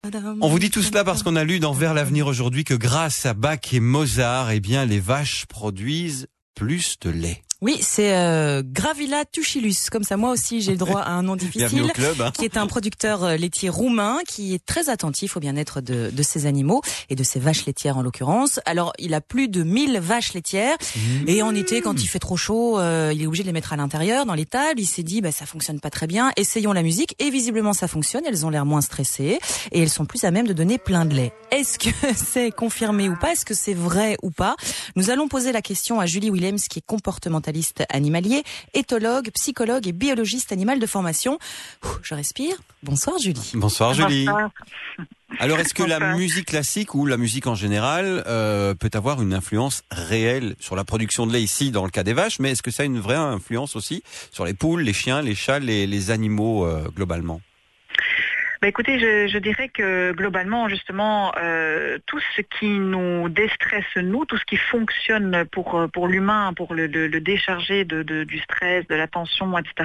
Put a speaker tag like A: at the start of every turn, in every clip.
A: On vous dit tout cela parce qu'on a lu dans Vers l'avenir aujourd'hui que grâce à Bach et Mozart, eh bien, les vaches produisent plus de lait.
B: Oui, c'est Gravila Tuchilus. Comme ça, moi aussi, j'ai le droit à un nom difficile.
A: Bienvenue au club, hein.
B: Qui est un producteur laitier roumain qui est très attentif au bien-être de ses animaux et de ses vaches laitières en l'occurrence. Alors, il a plus de 1000 vaches laitières et en été, quand il fait trop chaud, il est obligé de les mettre à l'intérieur, dans l'étable. Il s'est dit, ça fonctionne pas très bien. Essayons la musique et visiblement, ça fonctionne. Elles ont l'air moins stressées et elles sont plus à même de donner plein de lait. Est-ce que c'est confirmé ou pas? Est-ce que c'est vrai ou pas? Nous allons poser la question à Julie Willems, qui est comportementaliste animalier, éthologue, psychologue et biologiste animal de formation. Je respire. Bonsoir Julie.
A: Bonsoir Julie.
C: Bonsoir.
A: Alors est-ce que la musique classique ou la musique en général peut avoir une influence réelle sur la production de lait ici dans le cas des vaches, mais est-ce que ça a une vraie influence aussi sur les poules, les chiens, les chats, les animaux globalement?
C: Écoutez, je dirais que globalement, justement, tout ce qui nous déstresse, nous, tout ce qui fonctionne pour l'humain, pour le décharger du stress, de la tension, etc.,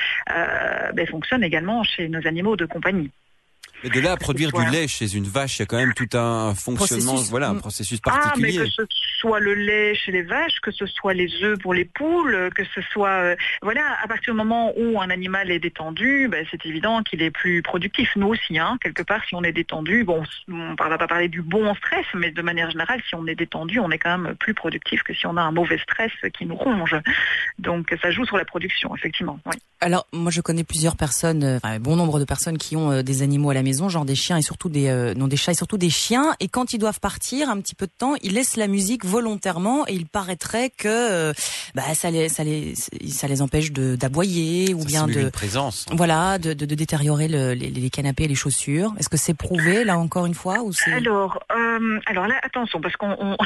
C: fonctionne également chez nos animaux de compagnie.
A: Mais de là à produire du lait chez une vache, il y a quand même tout un fonctionnement, un processus particulier.
C: Mais que ce soit le lait chez les vaches, que ce soit les œufs pour les poules, que ce soit... à partir du moment où un animal est détendu, c'est évident qu'il est plus productif. Nous aussi, quelque part, si on est détendu, on ne va pas parler du bon stress, mais de manière générale, si on est détendu, on est quand même plus productif que si on a un mauvais stress qui nous ronge. Donc ça joue sur la production, effectivement. Oui.
B: Alors, moi je connais plusieurs personnes, un bon nombre de personnes qui ont des animaux à la maison, genre des chiens et surtout des chats et surtout des chiens, et quand ils doivent partir un petit peu de temps, ils laissent la musique volontairement et il paraîtrait que ça les empêche d'aboyer ou bien de
A: une présence.
B: Voilà, de détériorer les canapés et les chaussures. Est-ce que c'est prouvé là encore une fois ou c'est...
C: Alors là attention, parce qu'on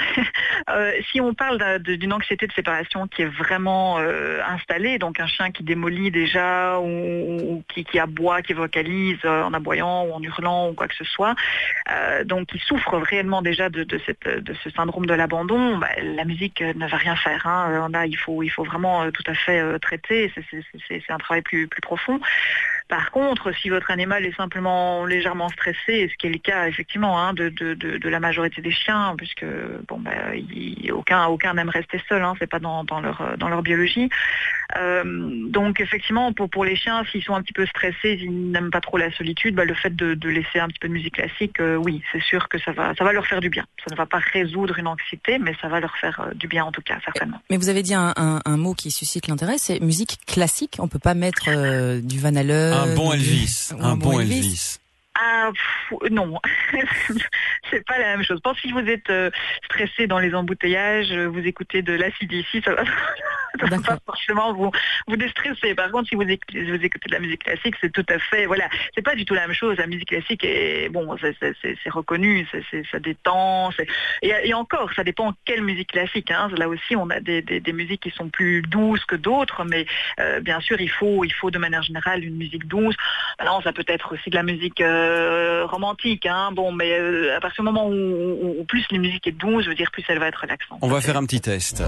C: si on parle d'une anxiété de séparation qui est vraiment installée, donc un chien qui démolit déjà ou qui aboie, qui vocalise en aboyant ou en hurlant ou quoi que ce soit, donc qui souffre réellement déjà de ce syndrome de l'abandon, la musique ne va rien faire. Là, il faut vraiment tout à fait traiter. C'est un travail plus profond. Par contre, si votre animal est simplement légèrement stressé, ce qui est le cas effectivement de la majorité des chiens, puisque aucun n'aime rester seul, c'est pas dans leur biologie. Donc effectivement, pour les chiens, s'ils sont un petit peu stressés, ils n'aiment pas trop la solitude, le fait de laisser un petit peu de musique classique, oui, c'est sûr que ça va leur faire du bien. Ça ne va pas résoudre une anxiété, mais ça va leur faire du bien en tout cas, certainement.
B: Mais vous avez dit un mot qui suscite l'intérêt, c'est musique classique. On peut pas mettre du Van Halen.
A: Un bon Elvis. Un bon Elvis.
C: Non, c'est pas la même chose. Je pense que si vous êtes stressé dans les embouteillages, vous écoutez de l'ACDC, ça va pas forcément vous déstresser. Par contre, si vous écoutez de la musique classique, c'est tout à fait, c'est pas du tout la même chose. La musique classique est, c'est reconnu, ça détend, et encore, ça dépend quelle musique classique, Là aussi, on a des musiques qui sont plus douces que d'autres, mais bien sûr, il faut de manière générale une musique douce. Non, ça peut être aussi de la musique romantique, mais à partir du moment où plus la musique est douce, je veux dire, plus elle va être relaxante.
A: On va faire un petit test.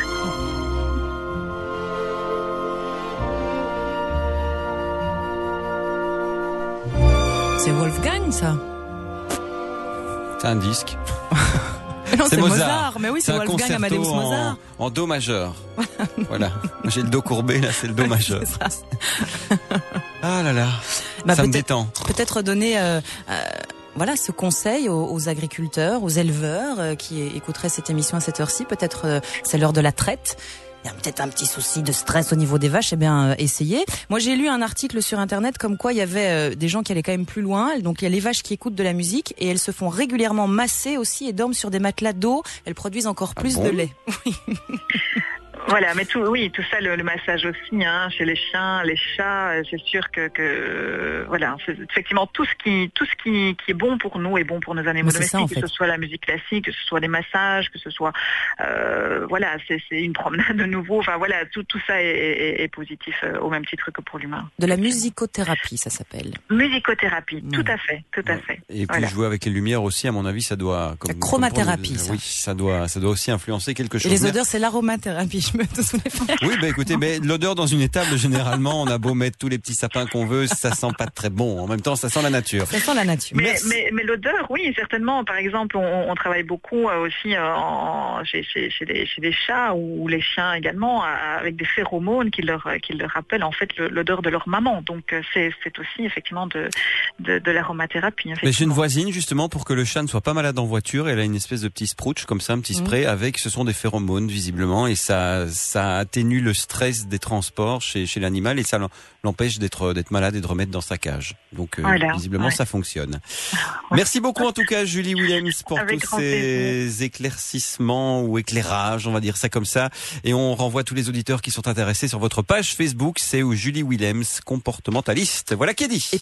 B: C'est Wolfgang, ça?
A: C'est un disque.
B: Non, c'est Mozart. Mais oui, c'est Wolfgang Amadeus Mozart.
A: En do majeur. Voilà. J'ai le do courbé, là, c'est le do majeur.
B: C'est ça.
A: Ah là là. Ça me détend.
B: Peut-être donner, ce conseil aux agriculteurs, aux éleveurs qui écouteraient cette émission à cette heure-ci. Peut-être c'est l'heure de la traite. Il y a peut-être un petit souci de stress au niveau des vaches, essayez. Moi, j'ai lu un article sur Internet comme quoi il y avait des gens qui allaient quand même plus loin. Donc, il y a les vaches qui écoutent de la musique et elles se font régulièrement masser aussi et dorment sur des matelas d'eau. Elles produisent encore plus de lait. Oui.
C: Voilà, mais tout ça, le massage aussi, chez les chiens, les chats, c'est sûr que c'est effectivement tout ce qui est bon pour nous et bon pour nos animaux domestiques, que ce soit la musique classique, que ce soit les massages, que ce soit, c'est une promenade de nouveau, tout ça est positif au même titre que pour l'humain.
B: De la musicothérapie, ça s'appelle.
C: Musicothérapie, tout à fait.
A: Et puis jouer avec les lumières aussi, à mon avis, ça doit...
B: La chromathérapie, ça.
A: Oui, ça doit aussi influencer quelque chose.
B: Et les odeurs, c'est l'aromathérapie. Je l'émeute sous les fers.
A: Oui, écoutez, mais l'odeur dans une étable, généralement, on a beau mettre tous les petits sapins qu'on veut, ça sent pas très bon. En même temps, ça sent la nature.
B: Ça sent la nature.
C: Mais l'odeur, oui, certainement. Par exemple, on travaille beaucoup aussi chez des chats ou les chiens également, avec des phéromones qui leur rappellent en fait l'odeur de leur maman. Donc c'est aussi effectivement de l'aromathérapie.
A: Mais j'ai une voisine justement pour que le chat ne soit pas malade en voiture. Elle a une espèce de petit sprouch comme ça, un petit spray avec. Ce sont des phéromones visiblement et ça atténue le stress des transports chez l'animal et ça l'empêche d'être malade et de remettre dans sa cage. Donc visiblement ça fonctionne. Merci beaucoup en tout cas Julie Willems pour tous ces éclaircissements ou éclairages, on va dire ça comme ça. Et on renvoie tous les auditeurs qui sont intéressés sur votre page Facebook, c'est où Julie Willems, comportementaliste. Voilà qui est dit.